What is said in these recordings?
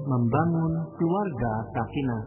Membangun keluarga sakinah.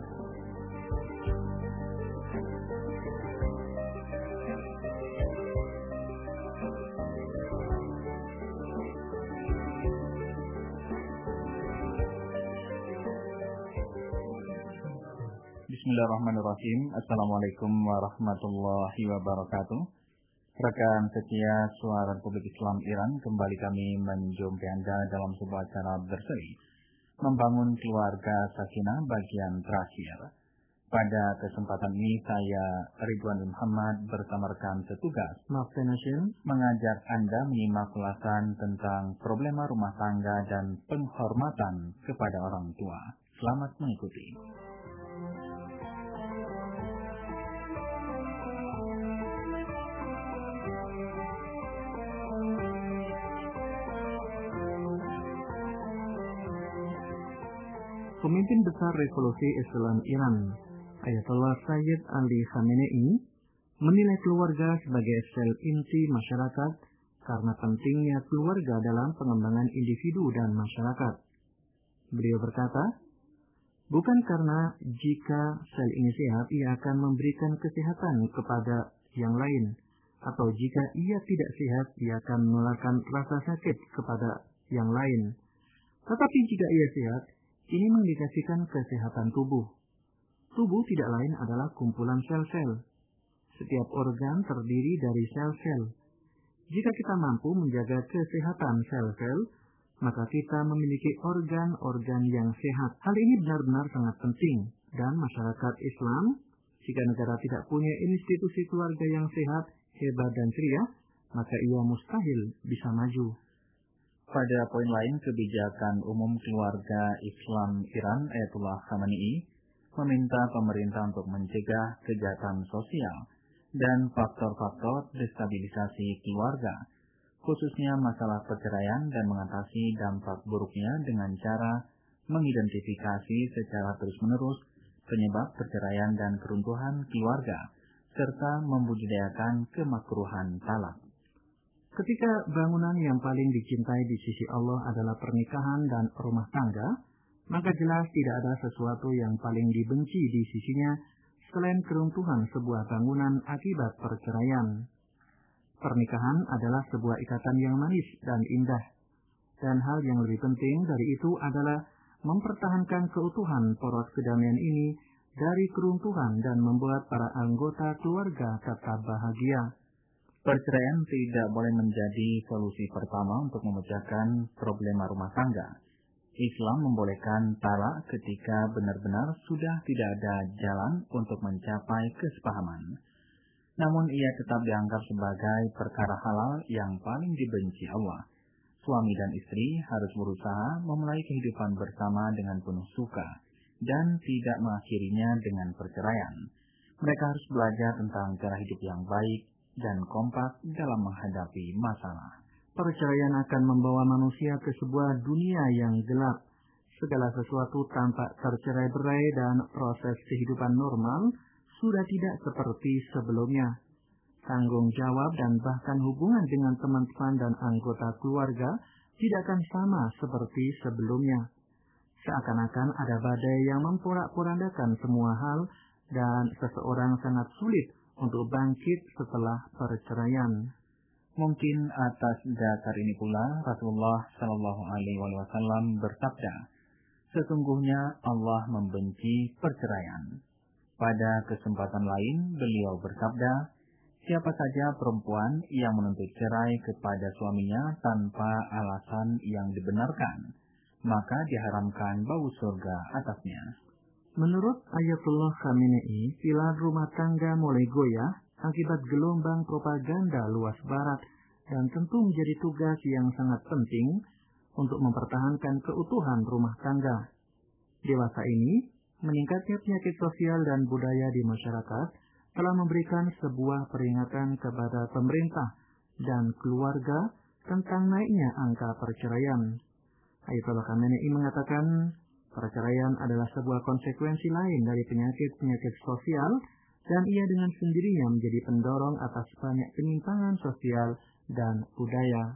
Bismillahirrahmanirrahim. Assalamualaikum warahmatullahi wabarakatuh. Rekan setia Suara Republik Islam Iran, kembali kami menjumpai Anda dalam sebuah acara berseri Membangun Keluarga Sakinah bagian terakhir. Pada kesempatan ini saya Ridwan Muhammad bersama rekan setugas mengajak Anda menyimak ulasan tentang problema rumah tangga dan penghormatan kepada orang tua. Selamat mengikuti. Pemimpin besar Revolusi Islam Iran, Ayatollah Sayyid Ali Khamenei, menilai keluarga sebagai sel inti masyarakat karena pentingnya keluarga dalam pengembangan individu dan masyarakat. Beliau berkata, bukan karena jika sel ini sehat ia akan memberikan kesehatan kepada yang lain, atau jika ia tidak sehat ia akan menularkan rasa sakit kepada yang lain. Tetapi jika ia sehat, ini mengindikasikan kesehatan tubuh. Tubuh tidak lain adalah kumpulan sel-sel. Setiap organ terdiri dari sel-sel. Jika kita mampu menjaga kesehatan sel-sel, maka kita memiliki organ-organ yang sehat. Hal ini benar-benar sangat penting. Dan masyarakat Islam, jika negara tidak punya institusi keluarga yang sehat, hebat dan ceria, maka ia mustahil bisa maju. Pada poin lain, kebijakan umum keluarga Islam Iran, Ayatollah Khamenei, meminta pemerintah untuk mencegah kejahatan sosial dan faktor-faktor destabilisasi keluarga, khususnya masalah perceraian dan mengatasi dampak buruknya dengan cara mengidentifikasi secara terus-menerus penyebab perceraian dan keruntuhan keluarga, serta membudidayakan kemakruhan talak. Ketika bangunan yang paling dicintai di sisi Allah adalah pernikahan dan rumah tangga, maka jelas tidak ada sesuatu yang paling dibenci di sisinya selain keruntuhan sebuah bangunan akibat perceraian. Pernikahan adalah sebuah ikatan yang manis dan indah, dan hal yang lebih penting dari itu adalah mempertahankan keutuhan poros kedamaian ini dari keruntuhan dan membuat para anggota keluarga tetap bahagia. Perceraian tidak boleh menjadi solusi pertama untuk memecahkan problema rumah tangga. Islam membolehkan talak ketika benar-benar sudah tidak ada jalan untuk mencapai kesepahaman. Namun ia tetap dianggap sebagai perkara halal yang paling dibenci Allah. Suami dan istri harus berusaha memulai kehidupan bersama dengan penuh suka dan tidak mengakhirinya dengan perceraian. Mereka harus belajar tentang cara hidup yang baik dan kompak dalam menghadapi masalah. Perceraian akan membawa manusia ke sebuah dunia yang gelap. Segala sesuatu tampak tercerai-berai dan proses kehidupan normal sudah tidak seperti sebelumnya. Tanggung jawab dan bahkan hubungan dengan teman-teman dan anggota keluarga tidak akan sama seperti sebelumnya. Seakan-akan ada badai yang memporak-porandakan semua hal dan seseorang sangat sulit untuk bangkit setelah perceraian. Mungkin atas dasar ini pula Rasulullah Shallallahu Alaihi Wasallam bersabda, sesungguhnya Allah membenci perceraian. Pada kesempatan lain beliau bersabda, siapa saja perempuan yang menuntut cerai kepada suaminya tanpa alasan yang dibenarkan, maka diharamkan bau surga atasnya. Menurut Ayatollah Khamenei, pilar rumah tangga mulai goyah akibat gelombang propaganda luas barat dan tentu menjadi tugas yang sangat penting untuk mempertahankan keutuhan rumah tangga. Dewasa ini, meningkatnya penyakit sosial dan budaya di masyarakat telah memberikan sebuah peringatan kepada pemerintah dan keluarga tentang naiknya angka perceraian. Ayatollah Khamenei mengatakan, perceraian adalah sebuah konsekuensi lain dari penyakit-penyakit sosial dan ia dengan sendirinya menjadi pendorong atas banyak penyimpangan sosial dan budaya.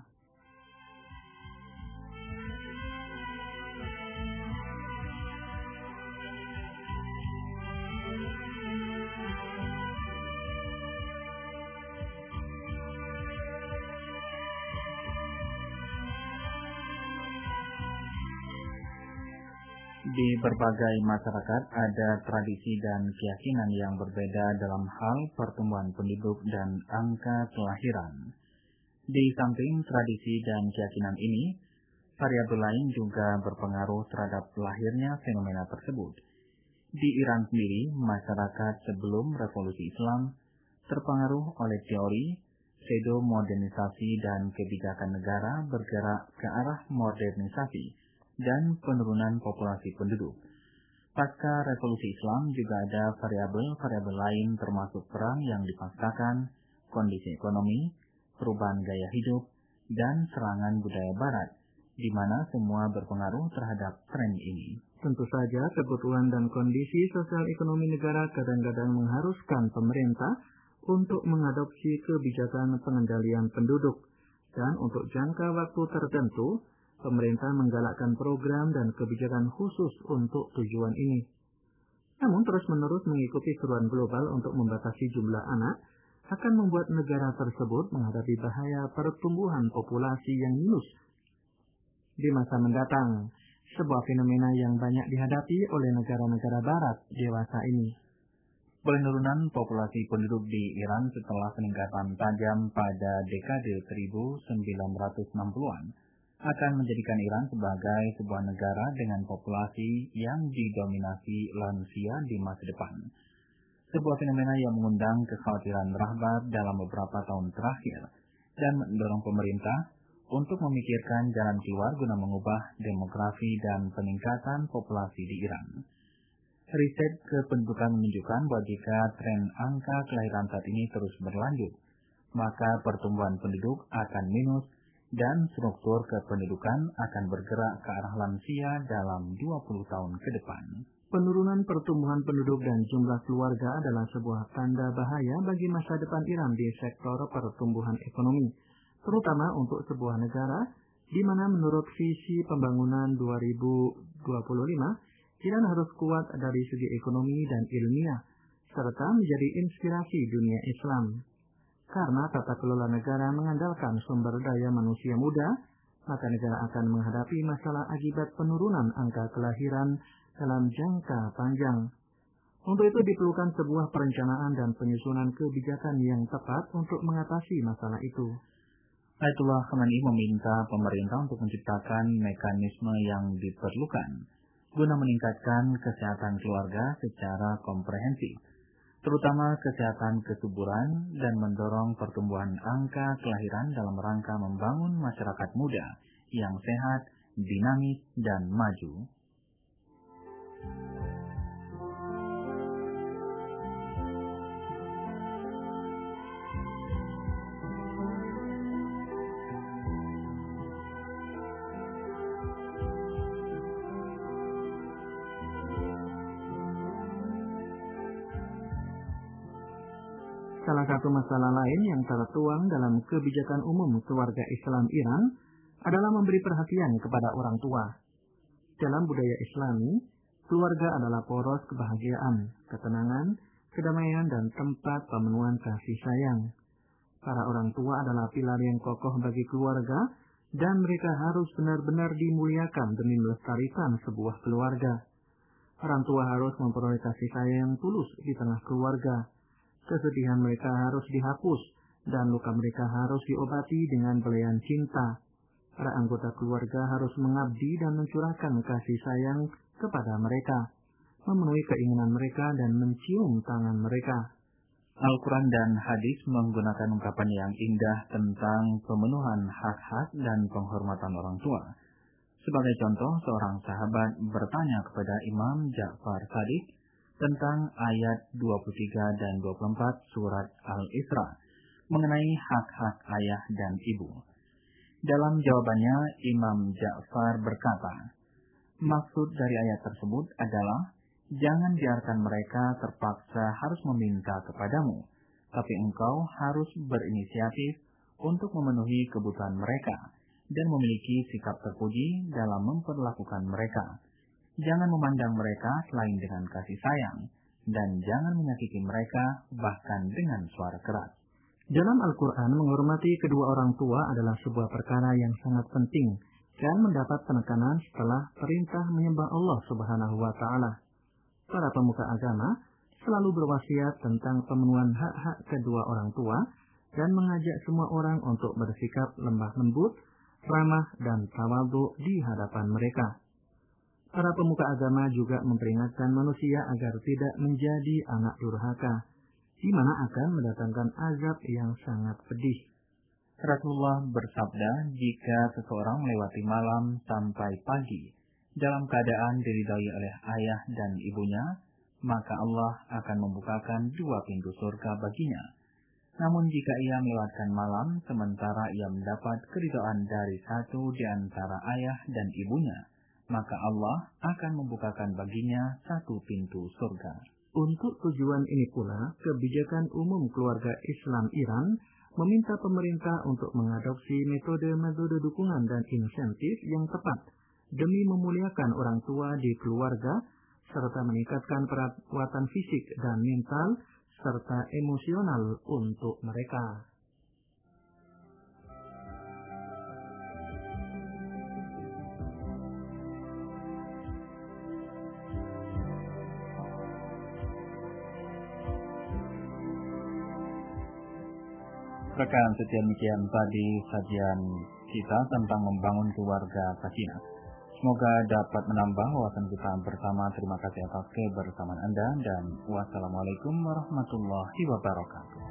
Di berbagai masyarakat ada tradisi dan keyakinan yang berbeda dalam hal pertumbuhan penduduk dan angka kelahiran. Di samping tradisi dan keyakinan ini, variabel lain juga berpengaruh terhadap lahirnya fenomena tersebut. Di Iran sendiri, masyarakat sebelum revolusi Islam terpengaruh oleh teori pseudo-modernisasi dan kebijakan negara bergerak ke arah modernisasi dan penurunan populasi penduduk. Pasca revolusi Islam juga ada variabel-variabel lain termasuk perang yang dipaksakan, kondisi ekonomi, perubahan gaya hidup, dan serangan budaya barat, di mana semua berpengaruh terhadap tren ini. Tentu saja kebutuhan dan kondisi sosial ekonomi negara kadang-kadang mengharuskan pemerintah untuk mengadopsi kebijakan pengendalian penduduk, dan untuk jangka waktu tertentu, pemerintah menggalakkan program dan kebijakan khusus untuk tujuan ini. Namun terus-menerus mengikuti seruan global untuk membatasi jumlah anak akan membuat negara tersebut menghadapi bahaya pertumbuhan populasi yang minus di masa mendatang, sebuah fenomena yang banyak dihadapi oleh negara-negara barat dewasa ini. Penurunan populasi penduduk di Iran setelah peningkatan tajam pada dekade 1960-an akan menjadikan Iran sebagai sebuah negara dengan populasi yang didominasi lansia di masa depan. Sebuah fenomena yang mengundang kekhawatiran rahbar dalam beberapa tahun terakhir dan mendorong pemerintah untuk memikirkan jalan keluar guna mengubah demografi dan peningkatan populasi di Iran. Riset kependudukan menunjukkan bahwa jika tren angka kelahiran saat ini terus berlanjut, maka pertumbuhan penduduk akan minus dan struktur kependudukan akan bergerak ke arah lansia dalam 20 tahun ke depan. Penurunan pertumbuhan penduduk dan jumlah keluarga adalah sebuah tanda bahaya bagi masa depan Iran di sektor pertumbuhan ekonomi, terutama untuk sebuah negara di mana menurut visi pembangunan 2025, Iran harus kuat dari segi ekonomi dan ilmiah, serta menjadi inspirasi dunia Islam. Karena tata kelola negara mengandalkan sumber daya manusia muda, maka negara akan menghadapi masalah akibat penurunan angka kelahiran dalam jangka panjang. Untuk itu diperlukan sebuah perencanaan dan penyusunan kebijakan yang tepat untuk mengatasi masalah itu. Ayatullah Khamenei meminta pemerintah untuk menciptakan mekanisme yang diperlukan guna meningkatkan kesehatan keluarga secara komprehensif, terutama kesehatan kesuburan dan mendorong pertumbuhan angka kelahiran dalam rangka membangun masyarakat muda yang sehat, dinamis, dan maju. Salah satu masalah lain yang tertuang dalam kebijakan umum keluarga Islam Iran adalah memberi perhatian kepada orang tua. Dalam budaya Islami, keluarga adalah poros kebahagiaan, ketenangan, kedamaian, dan tempat pemenuhan kasih sayang. Para orang tua adalah pilar yang kokoh bagi keluarga, dan mereka harus benar-benar dimuliakan demi melestarikan sebuah keluarga. Orang tua harus memperoleh kasih sayang yang tulus di tengah keluarga. Kesedihan mereka harus dihapus, dan luka mereka harus diobati dengan belayan cinta. Para anggota keluarga harus mengabdi dan mencurahkan kasih sayang kepada mereka, memenuhi keinginan mereka dan mencium tangan mereka. Al-Quran dan hadis menggunakan ungkapan yang indah tentang pemenuhan hak-hak dan penghormatan orang tua. Sebagai contoh, seorang sahabat bertanya kepada Imam Ja'far Shadiq tentang ayat 23 dan 24 surat Al-Isra mengenai hak-hak ayah dan ibu. Dalam jawabannya, Imam Ja'far berkata, maksud dari ayat tersebut adalah jangan biarkan mereka terpaksa harus meminta kepadamu, tapi engkau harus berinisiatif untuk memenuhi kebutuhan mereka dan memiliki sikap terpuji dalam memperlakukan mereka. Jangan memandang mereka selain dengan kasih sayang, dan jangan menyakiti mereka bahkan dengan suara keras. Dalam Al-Quran, menghormati kedua orang tua adalah sebuah perkara yang sangat penting, dan mendapat penekanan setelah perintah menyembah Allah Subhanahu wa Ta'ala. Para pemuka agama selalu berwasiat tentang pemenuhan hak-hak kedua orang tua dan mengajak semua orang untuk bersikap lembah lembut, ramah, dan tawadhu di hadapan mereka. Para pemuka agama juga memperingatkan manusia agar tidak menjadi anak durhaka, di mana akan mendatangkan azab yang sangat pedih. Rasulullah bersabda, jika seseorang melewati malam sampai pagi dalam keadaan diridhai oleh ayah dan ibunya, maka Allah akan membukakan 2 pintu surga baginya. Namun jika ia melewatkan malam sementara ia mendapat keridhaan dari satu di antara ayah dan ibunya, maka Allah akan membukakan baginya 1 pintu surga. Untuk tujuan ini pula, kebijakan umum keluarga Islam Iran meminta pemerintah untuk mengadopsi metode-metode dukungan dan insentif yang tepat demi memuliakan orang tua di keluarga, serta meningkatkan perawatan fisik dan mental, serta emosional untuk mereka. Rekan setia, demikian tadi sajian kita tentang membangun keluarga sakinah. Semoga dapat menambah wawasan kita bersama. Terima kasih atas kebersamaan Anda dan wassalamualaikum warahmatullahi wabarakatuh.